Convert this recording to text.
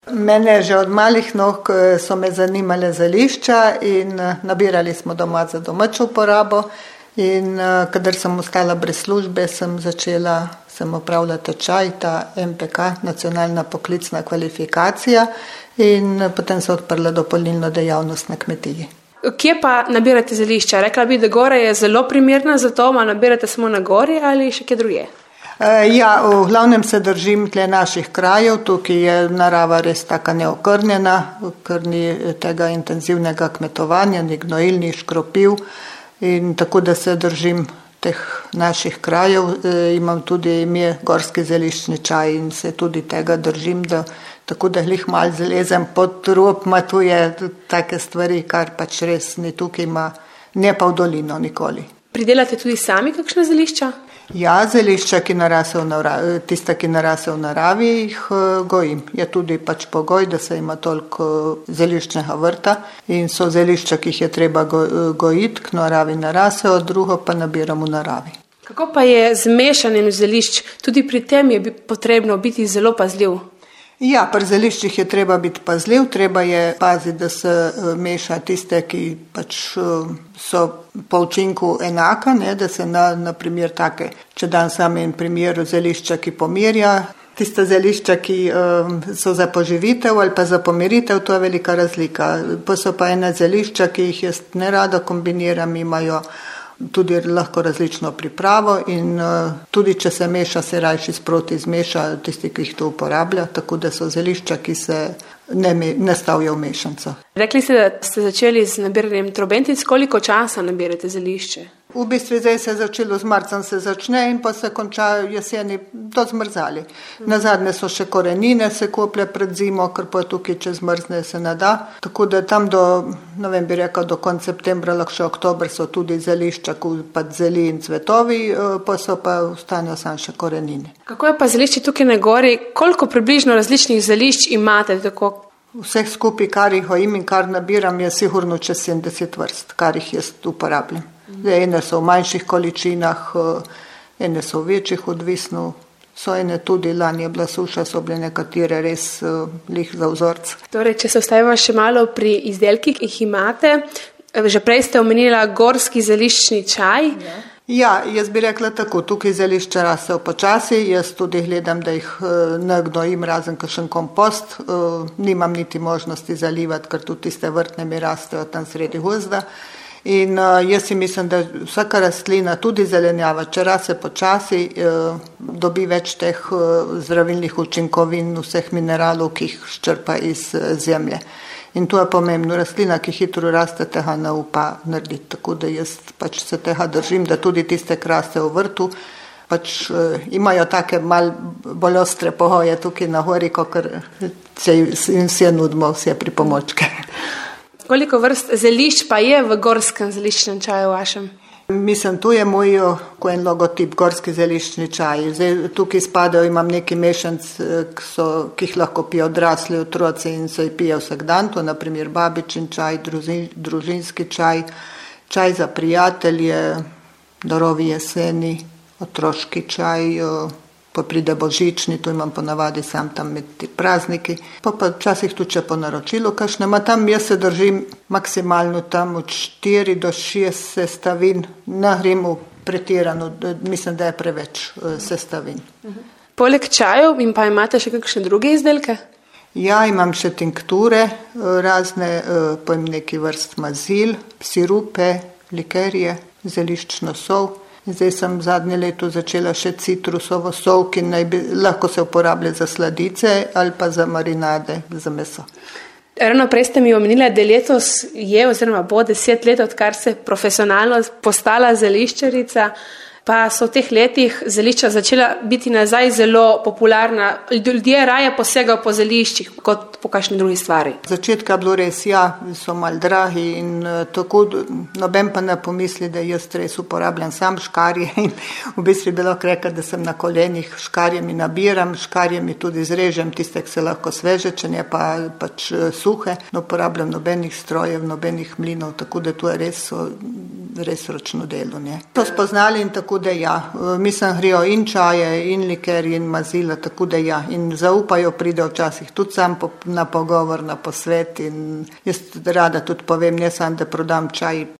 Mene že od malih nog so me zanimale zelišča in nabirali smo doma za domačo uporabo. In kadar sem ostala brez službe, sem opravila tečaj, ta MPK, nacionalna poklicna kvalifikacija, in potem se odprla dopolnilno dejavnost na kmetiji. Kje pa nabirate zelišča? Rekla bi, da gora je zelo primerna za to, ma nabirate samo na gori ali še kje drugje? Ja, v glavnem se držim tle naših krajev, tukaj je narava res taka neokrnjena, ker ni tega intenzivnega kmetovanja, ni gnojil, ni škropiv, in tako da se držim teh naših krajev. Imam tudi ime gorski zeliščni čaj in se tudi tega držim, tako da glih malo zlezem pod rob, ma tu je take stvari, kar pač res ni tukaj, ne pa v dolino nikoli. Pridelate tudi sami kakšne zelišča? Ja, zelišča, tista, ki narase v naravi, jih gojim. Je tudi pač pogoj, da se ima toliko zeliščnega vrta in so zelišča, ki jih je treba gojiti, k naravi narasejo, drugo pa nabiram v naravi. Kako pa je z mešanjem zelišč? Tudi pri tem je potrebno biti zelo pazljiv. Ja, pri zeliščih je treba biti pazljiv, treba je paziti, da se meša tiste, ki pač so po učinku enaka, ne, da se na primer take, če dam sam en primer zelišča, ki pomirja, tiste zelišča, ki so za poživitev ali pa za pomiritev, to je velika razlika. Pa so pa ena zelišča, ki jih jaz nerada kombiniram, imajo tudi lahko različno pripravo in tudi če se meša, se rajši sproti zmeša tisti, ki jih to uporablja, tako da so zelišča, ki se ne stavijo v mešanco. Rekli ste, da ste začeli z nabiranjem trobentic. Koliko časa nabirate zelišče? V bistvu zdaj se je začelo, z marcem se začne in pa se konča jeseni do zmrzali. Nazadnje so še korenine se koplje pred zimo, ker pa tukaj, če zmrzne, se ne da. Tako da tam do konca septembra, lahko še oktober, so tudi zelišča, pa zeli in cvetovi, pa so pa ostanejo samo še korenine. Kako je pa zelišče tukaj na gori? Koliko približno različnih zelišč imate? Vseh skupaj, kar jih gojim in kar nabiram, je sigurno čez 70 vrst, kar jih jaz uporabljam. Ene so v manjših količinah, ene so v večjih, odvisno. So ene tudi, lani je bila suša, so bile nekatere res lih za vzorc. Torej, če se ostavimo še malo pri izdelkih, ki jih imate, že prej ste omenila gorski zeliščni čaj. Ja, jaz bi rekla tako, tukaj zelišča rastejo počasi, jaz tudi gledam, da jih ne gnojim, razen kakšen kompost, nimam niti možnosti zalivati, ker tudi tiste vrtne mi rastejo tam sredi gozda. In jaz si mislim, da vsaka rastlina, tudi zelenjava, če raste počasi, dobi več teh zdravilnih učinkovin, vseh mineralov, ki jih ščrpa iz zemlje. In to je pomembno. Rastlina, ki hitro raste, tega ne upa narediti. Tako da jaz pač se tega držim, da tudi tiste, ki raste v vrtu, pač imajo take mal bolj ostre pogoje tukaj na gori, ker jim vse nudimo, vse pripomočke. Koliko vrst zelišč pa je v gorskem zeliščnem čaju vašem? Mislim, tu je moj en logotip, gorski zeliščni čaj. Zdaj, tukaj spadajo, imam neki mešanc, ki jih lahko pijo odrasli otroci in se jih pije vsak dan, to je na primer babičin čaj, družinski čaj, čaj za prijatelje, darovi jeseni, otroški čaj, pa pride božični, tu imam ponavadi sam tam med prazniki, pa včasih tudi če po naročilu kakšnema, tam jaz se držim maksimalno tam od 4 do 6 sestavin, ne grem pretirano, mislim, da je preveč sestavin. Poleg čajev in pa imate še kakšne druge izdelke? Ja, imam še tinkture, razne pojem neki vrst mazil, sirupe, likerje, zeliščno sol. Zdaj sem zadnje leto začela še citrusovo sol, ki lahko se uporablja za sladice ali pa za marinade, za meso. Ravno prej ste mi omenila, da letos je oziroma bo 10 let, odkar se profesionalno postala zeliščarica, pa so v teh letih zelišča začela biti nazaj zelo popularna. Ljudje raje posegajo po zeliščih kot po kakšni drugi stvari. Začetka je bilo res, ja, so mal dragi in tako, noben pa ne pomisli, da jaz res uporabljam sam škarje in v bistvu bi lahko rekla, da sem na kolenih, škarjemi nabiram, škarjemi tudi zrežem, tiste, ki se lahko sveže, če ne pa pač suhe, ne uporabljam nobenih strojev, nobenih mlinov, tako da to je res res ročno delo. Ne. To spoznali in tako da ja. Mislim, hrijo in čaje, in likerji, in mazila, tako da ja. In zaupajo, pridejo včasih tudi sam na pogovor, na posvet in jaz rada tudi povem, ne samo, da prodam čaj